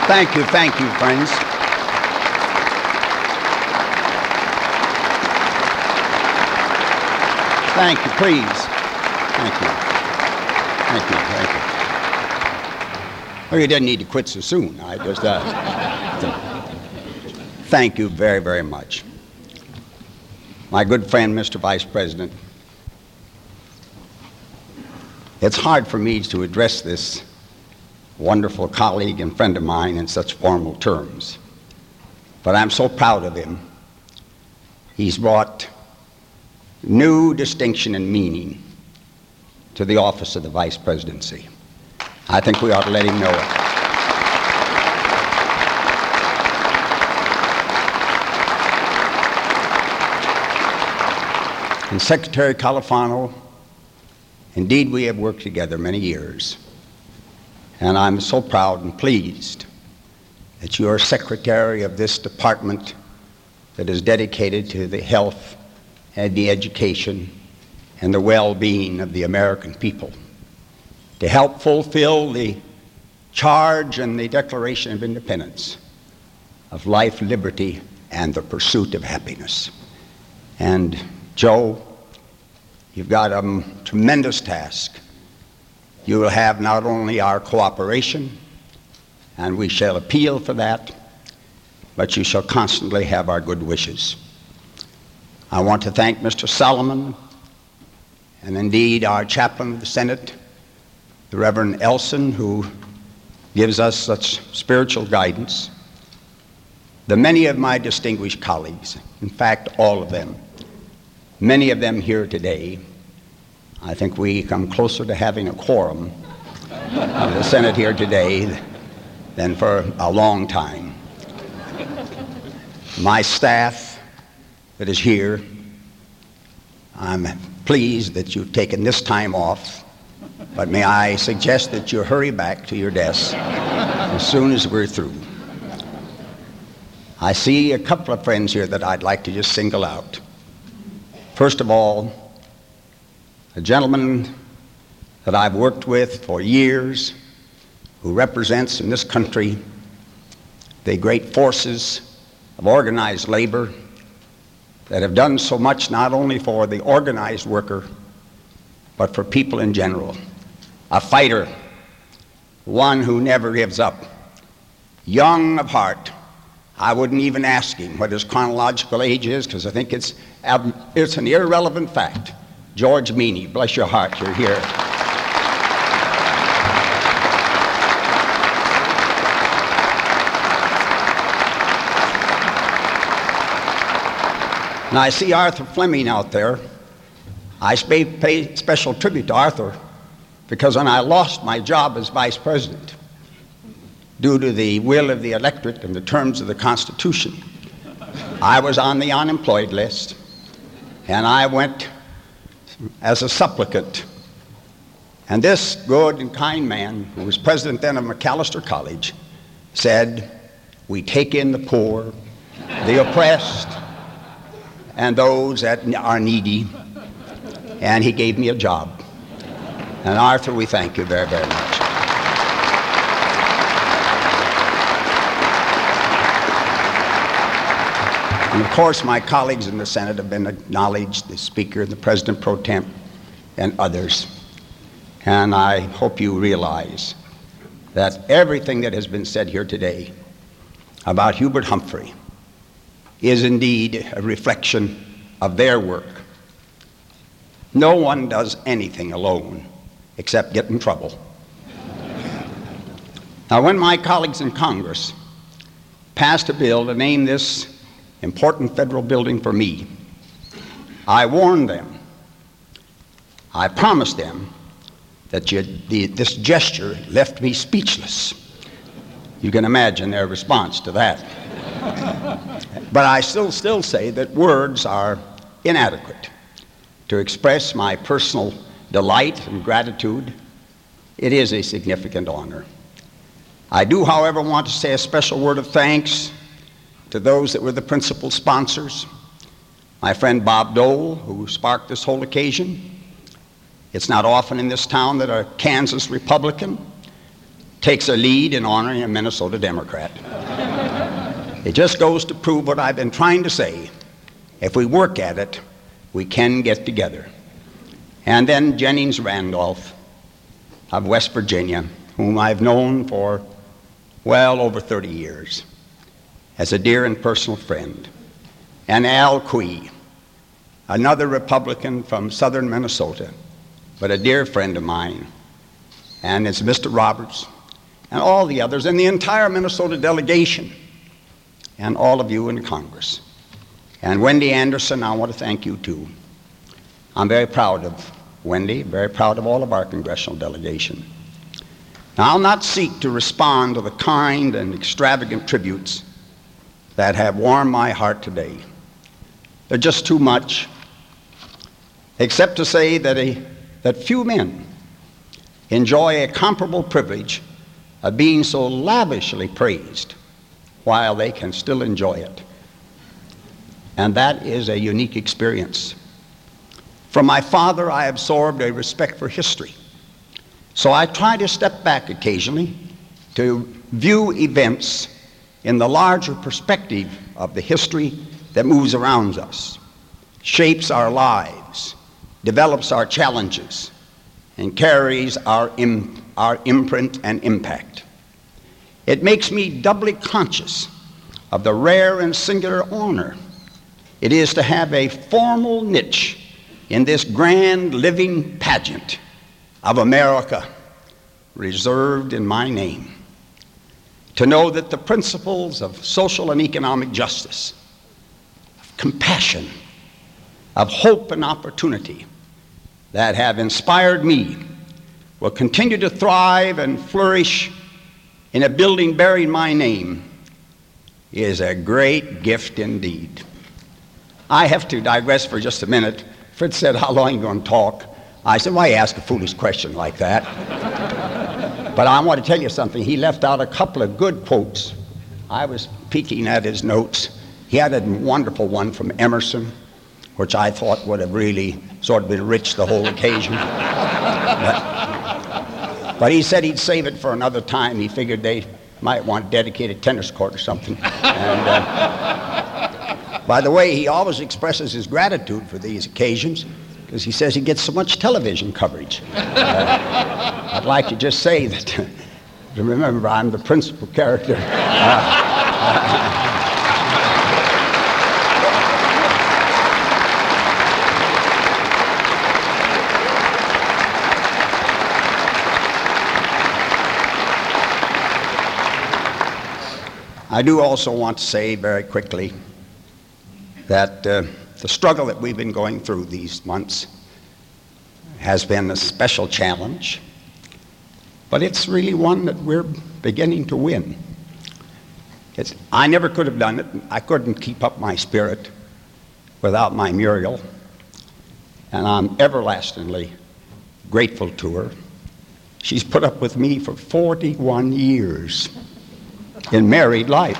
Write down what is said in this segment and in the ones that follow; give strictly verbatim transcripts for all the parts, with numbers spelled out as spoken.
Thank you, thank you, friends. Thank you, please. Thank you. Thank you, thank you. Well, you didn't need to quit so soon. I just, uh, thank you very, very much. My good friend, Mister Vice President, it's hard for me to address this wonderful colleague and friend of mine in such formal terms, but I'm so proud of him. He's brought new distinction and meaning to the office of the Vice Presidency. I think we ought to let him know it. And Secretary Califano, indeed we have worked together many years, and I'm so proud and pleased that you are secretary of this department that is dedicated to the health and the education and the well-being of the American people, to help fulfill the charge and the Declaration of Independence of life, liberty, and the pursuit of happiness. And Joe, you've got a tremendous task. You will have not only our cooperation, and we shall appeal for that, but you shall constantly have our good wishes. I want to thank Mister Solomon, and indeed our chaplain of the Senate, the Reverend Elson, who gives us such spiritual guidance, the many of my distinguished colleagues, in fact, all of them, many of them here today. I think we come closer to having a quorum of the Senate here today than for a long time. My staff that is here, I'm pleased that you've taken this time off, but may I suggest that you hurry back to your desks as soon as we're through. I see a couple of friends here that I'd like to just single out. First of all, a gentleman that I've worked with for years, who represents in this country the great forces of organized labor that have done so much not only for the organized worker, but for people in general. A fighter, one who never gives up, young of heart. I wouldn't even ask him what his chronological age is, because I think it's, it's an irrelevant fact. George Meany, bless your heart, you're here. And I see Arthur Fleming out there. I pay special tribute to Arthur because when I lost my job as vice president, due to the will of the electorate and the terms of the Constitution, I was on the unemployed list, and I went as a supplicant. And this good and kind man, who was president then of Macalester College, said, "We take in the poor, the oppressed, and those that are needy," and he gave me a job. And Arthur, we thank you very, very much. And of course, my colleagues in the Senate have been acknowledged, the Speaker, the President Pro Tem, and others. And I hope you realize that everything that has been said here today about Hubert Humphrey is indeed a reflection of their work. No one does anything alone except get in trouble. Now, when my colleagues in Congress passed a bill to name this important federal building for me, I warned them, I promised them that you, the, this gesture left me speechless. You can imagine their response to that. But I still, still say that words are inadequate to express my personal delight and gratitude. It is a significant honor. I do, however, want to say a special word of thanks to those that were the principal sponsors. My friend Bob Dole, who sparked this whole occasion. It's not often in this town that a Kansas Republican takes a lead in honoring a Minnesota Democrat. It just goes to prove what I've been trying to say. If we work at it, we can get together. And then Jennings Randolph of West Virginia, whom I've known for well over thirty years, as a dear and personal friend. And Al Quie, another Republican from southern Minnesota, but a dear friend of mine. And it's Mister Roberts, and all the others, and the entire Minnesota delegation, and all of you in Congress. And Wendy Anderson, I want to thank you too. I'm very proud of Wendy, very proud of all of our congressional delegation. Now, I'll not seek to respond to the kind and extravagant tributes that have warmed my heart today. They're just too much, except to say that, a, that few men enjoy a comparable privilege of being so lavishly praised while they can still enjoy it. And that is a unique experience. From my father, I absorbed a respect for history. So I try to step back occasionally to view events in the larger perspective of the history that moves around us, shapes our lives, develops our challenges, and carries our, im- our imprint and impact. It makes me doubly conscious of the rare and singular honor it is to have a formal niche in this grand living pageant of America reserved in my name. To know that the principles of social and economic justice, of compassion, of hope and opportunity that have inspired me will continue to thrive and flourish in a building bearing my name is a great gift indeed. I have to digress for just a minute. Fritz said, how long are you going to talk? I said, why ask a foolish question like that? But I want to tell you something. He left out a couple of good quotes. I was peeking at his notes. He had a wonderful one from Emerson, which I thought would have really sort of enriched the whole occasion. but, but he said he'd save it for another time. He figured they might want a dedicated tennis court or something. And, uh, by the way, he always expresses his gratitude for these occasions because he says he gets so much television coverage. Uh, I'd like to just say that, remember, I'm the principal character. Uh, uh, I do also want to say very quickly that uh, the struggle that we've been going through these months has been a special challenge, but it's really one that we're beginning to win. It's, I never could have done it. I couldn't keep up my spirit without my Muriel, and I'm everlastingly grateful to her. She's put up with me for forty-one years in married life.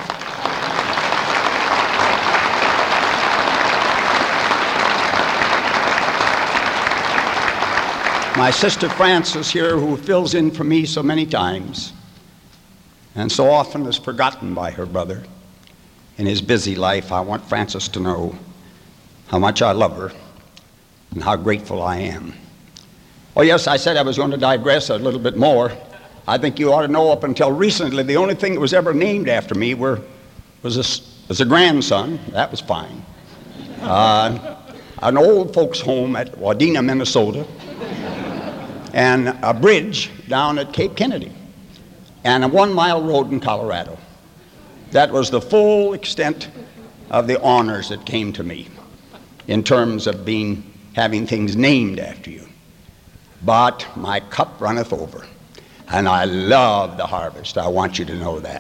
My sister Frances here, who fills in for me so many times and so often is forgotten by her brother in his busy life. I want Frances to know how much I love her and how grateful I am. Oh yes, I said I was going to digress a little bit more. I think you ought to know up until recently the only thing that was ever named after me were, was, a, was a grandson. That was fine. Uh, an old folks home at Wadena, Minnesota, and a bridge down at Cape Kennedy, and a one-mile road in Colorado. That was the full extent of the honors that came to me in terms of being, having things named after you. But my cup runneth over, and I love the harvest. I want you to know that.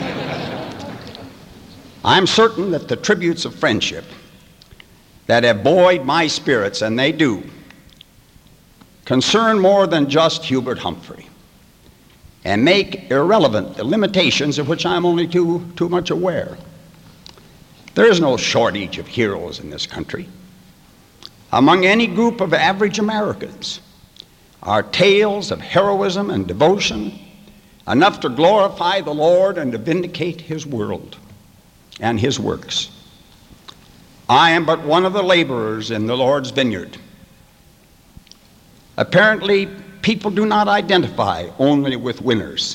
I'm certain that the tributes of friendship that have buoyed my spirits, and they do, concern more than just Hubert Humphrey and make irrelevant the limitations of which I'm only too, too much aware. There is no shortage of heroes in this country. Among any group of average Americans are tales of heroism and devotion enough to glorify the Lord and to vindicate his world and his works. I am but one of the laborers in the Lord's vineyard. Apparently, people do not identify only with winners.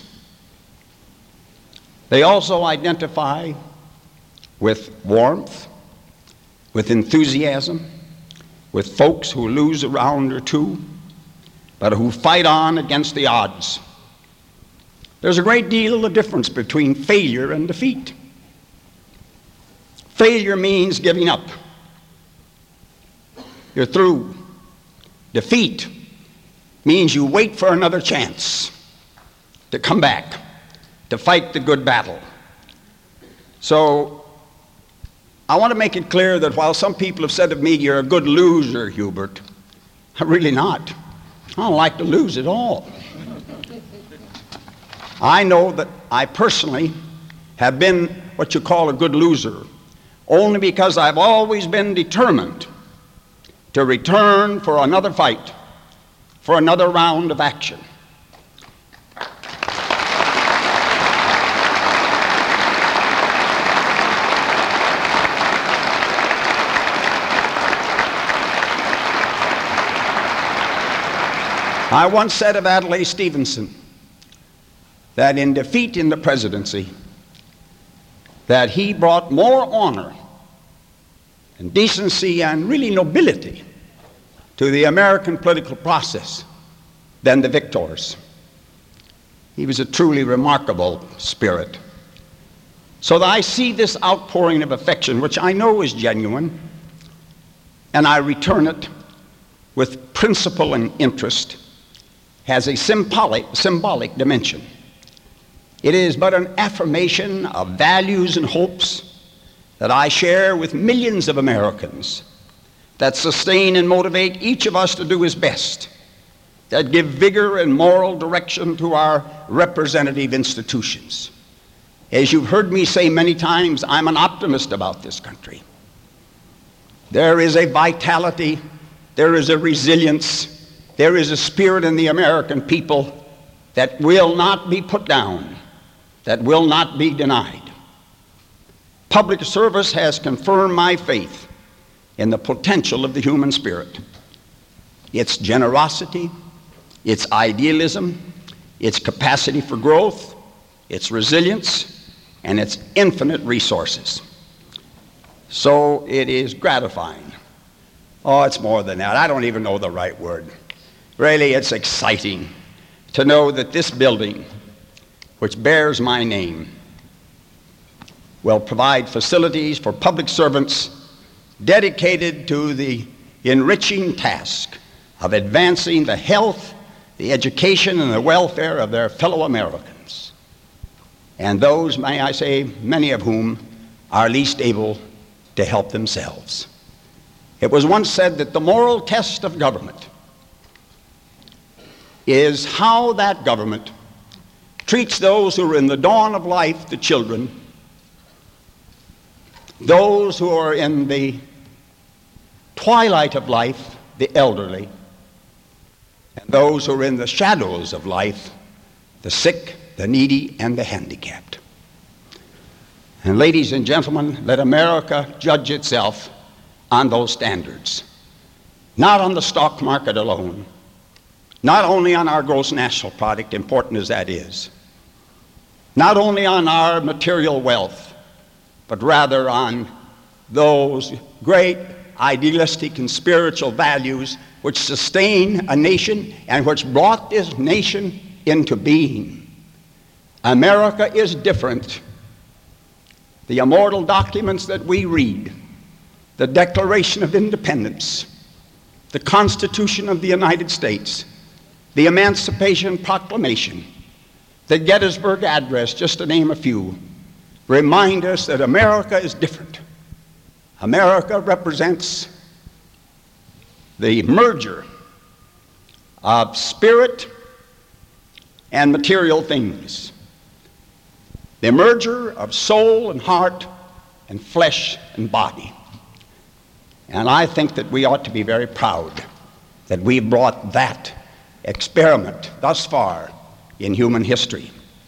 They also identify with warmth, with enthusiasm, with folks who lose a round or two, but who fight on against the odds. There's a great deal of difference between failure and defeat. Failure means giving up. You're through. Defeat means you wait for another chance to come back, to fight the good battle. So I want to make it clear that while some people have said of me, you're a good loser, Hubert, I'm really not. I don't like to lose at all. I know that I personally have been what you call a good loser, only because I've always been determined to return for another fight, for another round of action. I once said of Adlai Stevenson that in defeat in the presidency, that he brought more honor and decency and really nobility to the American political process than the victors. He was a truly remarkable spirit. So that I see this outpouring of affection, which I know is genuine, and I return it with principle and interest, has a symbolic, symbolic dimension. It is but an affirmation of values and hopes that I share with millions of Americans, that sustain and motivate each of us to do his best, that give vigor and moral direction to our representative institutions. As you've heard me say many times, I'm an optimist about this country. There is a vitality, there is a resilience, there is a spirit in the American people that will not be put down, that will not be denied. Public service has confirmed my faith in the potential of the human spirit, its generosity, its idealism, its capacity for growth, its resilience, and its infinite resources. So it is gratifying. Oh, it's more than that. I don't even know the right word. Really, it's exciting to know that this building, which bears my name, will provide facilities for public servants dedicated to the enriching task of advancing the health, the education, and the welfare of their fellow Americans, and those, may I say, many of whom are least able to help themselves. It was once said that the moral test of government is how that government treats those who are in the dawn of life, the children, those who are in the twilight of life, the elderly, and those who are in the shadows of life, the sick, the needy, and the handicapped. And ladies and gentlemen, let America judge itself on those standards, not on the stock market alone, not only on our gross national product, important as that is, not only on our material wealth, but rather on those great idealistic and spiritual values which sustain a nation and which brought this nation into being. America is different. The immortal documents that we read, the Declaration of Independence, the Constitution of the United States, the Emancipation Proclamation, the Gettysburg Address, just to name a few, remind us that America is different. America represents the merger of spirit and material things, the merger of soul and heart and flesh and body. And I think that we ought to be very proud that we brought that experiment thus far in human history.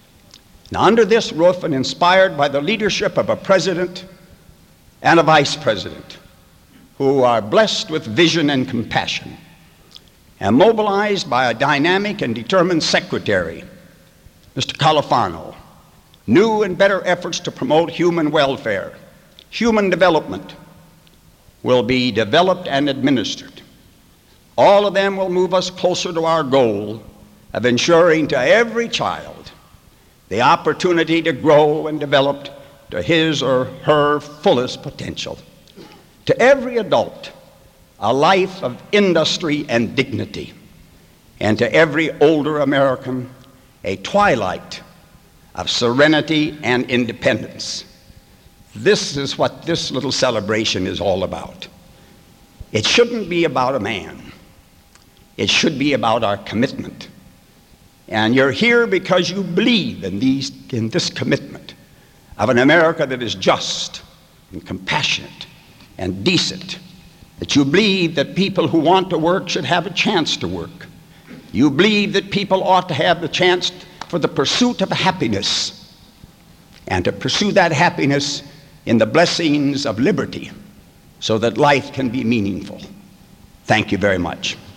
Now, under this roof and inspired by the leadership of a president and a vice president who are blessed with vision and compassion, and mobilized by a dynamic and determined secretary, Mister Califano, new and better efforts to promote human welfare, human development, will be developed and administered. All of them will move us closer to our goal of ensuring to every child the opportunity to grow and develop to his or her fullest potential. To every adult, a life of industry and dignity. And to every older American, a twilight of serenity and independence. This is what this little celebration is all about. It shouldn't be about a man. It should be about our commitment. And you're here because you believe in these, in this commitment of an America that is just and compassionate and decent. That you believe that people who want to work should have a chance to work. You believe that people ought to have the chance for the pursuit of happiness, and to pursue that happiness in the blessings of liberty so that life can be meaningful. Thank you very much.